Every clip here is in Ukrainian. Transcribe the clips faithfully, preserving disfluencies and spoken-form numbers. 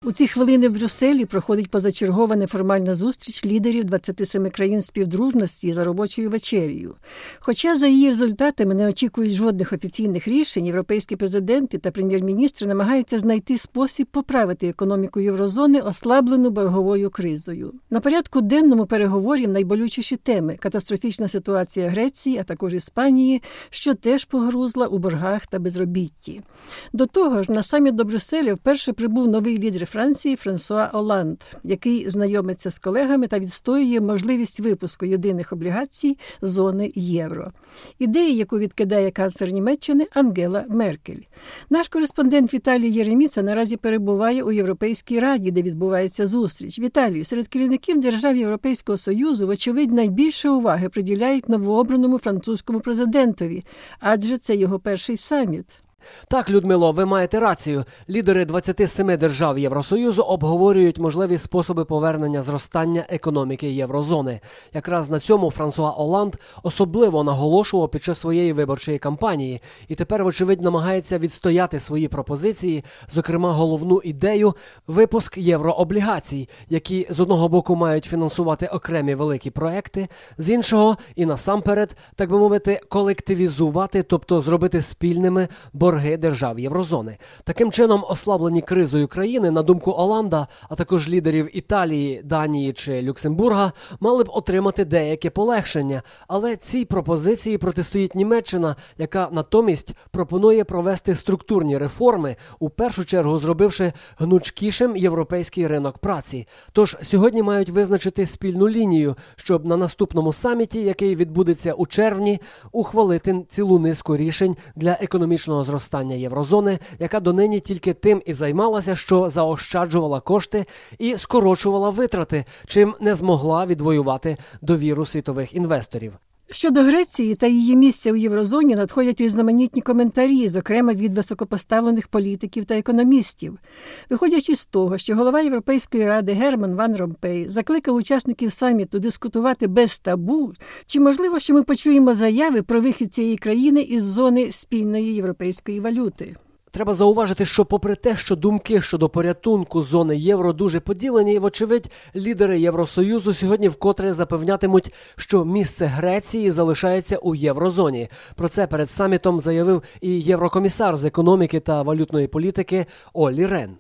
У ці хвилини в Брюсселі проходить позачергова неформальна зустріч лідерів двадцяти семи країн співдружності за робочою вечерею. Хоча за її результатами не очікують жодних офіційних рішень, європейські президенти та прем'єр-міністри намагаються знайти спосіб поправити економіку єврозони, ослаблену борговою кризою. На порядку денному переговорів найболючіші теми – катастрофічна ситуація Греції, а також Іспанії, що теж погрузла у боргах та безробітті. До того ж, на саміт до Брюсселя вперше прибув новий лідер Франції Франсуа Олланд, який знайомиться з колегами та відстоює можливість випуску єдиних облігацій зони євро. Ідея, яку відкидає канцлер Німеччини Ангела Меркель. Наш кореспондент Віталій Єреміца наразі перебуває у Європейській Раді, де відбувається зустріч. Віталію, серед керівників держав Європейського Союзу, вочевидь, найбільше уваги приділяють новообраному французькому президентові, адже це його перший саміт. Так, Людмило, ви маєте рацію. Лідери двадцяти семи держав Євросоюзу обговорюють можливі способи повернення зростання економіки єврозони. Якраз на цьому Франсуа Олланд особливо наголошував під час своєї виборчої кампанії і тепер, вочевидь, намагається відстояти свої пропозиції, зокрема головну ідею – випуск єврооблігацій, які з одного боку мають фінансувати окремі великі проекти, з іншого і насамперед, так би мовити, колективізувати, тобто зробити спільними борги держав Єврозони. Таким чином, ослаблені кризою країни, на думку Олланда, а також лідерів Італії, Данії чи Люксембурга, мали б отримати деяке полегшення. Але цій пропозиції протистоїть Німеччина, яка натомість пропонує провести структурні реформи, у першу чергу зробивши гнучкішим європейський ринок праці. Тож сьогодні мають визначити спільну лінію, щоб на наступному саміті, який відбудеться у червні, ухвалити цілу низку рішень для економічного зростання єврозони, яка донині тільки тим і займалася, що заощаджувала кошти і скорочувала витрати, чим не змогла відвоювати довіру світових інвесторів. Щодо Греції та її місця у єврозоні надходять різноманітні коментарі, зокрема від високопоставлених політиків та економістів. Виходячи з того, що голова Європейської ради Герман Ван Ромпей закликав учасників саміту дискутувати без табу, чи можливо, що ми почуємо заяви про вихід цієї країни із зони спільної європейської валюти? Треба зауважити, що попри те, що думки щодо порятунку зони євро дуже поділені, вочевидь, лідери Євросоюзу сьогодні вкотре запевнятимуть, що місце Греції залишається у єврозоні. Про це перед самітом заявив і єврокомісар з економіки та валютної політики Оллі Рен.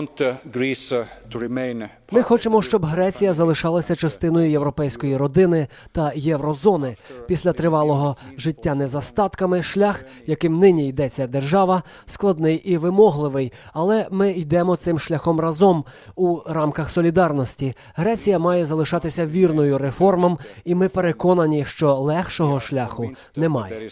Ми хочемо, щоб Греція залишалася частиною європейської родини та єврозони. Після тривалого життя не за статками, шлях, яким нині йде ця держава, складний і вимогливий, але ми йдемо цим шляхом разом у рамках солідарності. Греція має залишатися вірною реформам, і ми переконані, що легшого шляху немає.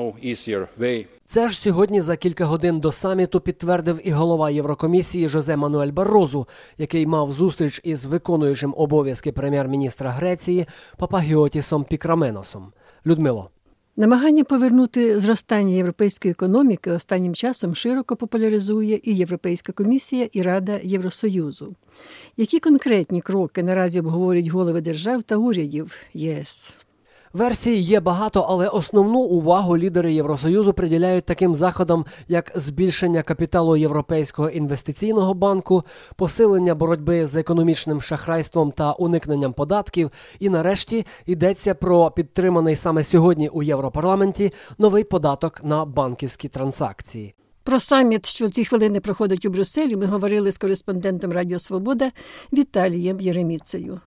Це ж сьогодні за кілька годин до саміту підтвердив і голова Єврокомісії Жозе Мануель Баррозу, який мав зустріч із виконуючим обов'язки прем'єр-міністра Греції Папагіотісом Пікраменосом. Людмило. Намагання повернути зростання європейської економіки останнім часом широко популяризує і Європейська комісія, і Рада Євросоюзу. Які конкретні кроки наразі обговорюють голови держав та урядів ЄС? Версій є багато, але основну увагу лідери Євросоюзу приділяють таким заходам, як збільшення капіталу Європейського інвестиційного банку, посилення боротьби з економічним шахрайством та уникненням податків і, нарешті, йдеться про підтриманий саме сьогодні у Європарламенті новий податок на банківські транзакції. Про саміт, що в ці хвилини проходить у Брюсселі, ми говорили з кореспондентом Радіо Свобода Віталієм Єреміцею.